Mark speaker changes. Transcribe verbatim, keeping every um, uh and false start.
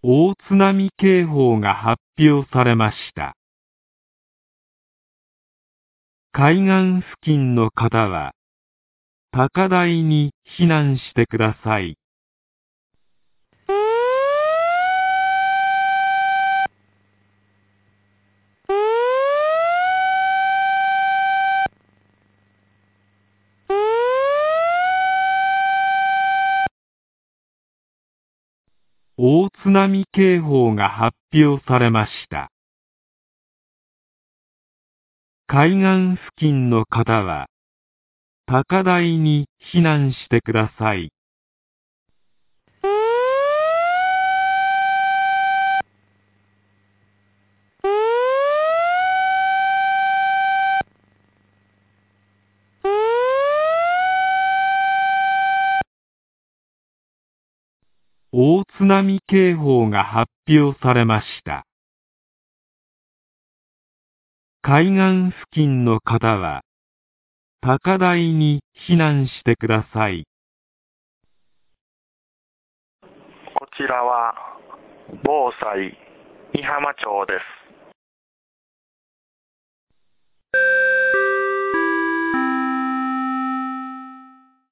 Speaker 1: 大津波警報が発表されました。海岸付近の方は、高台に避難してください。大津波警報が発表されました。海岸付近の方は、高台に避難してください。大津波警報が発表されました。海岸付近の方は、高台に避難してください。
Speaker 2: こちらは防災美浜町です。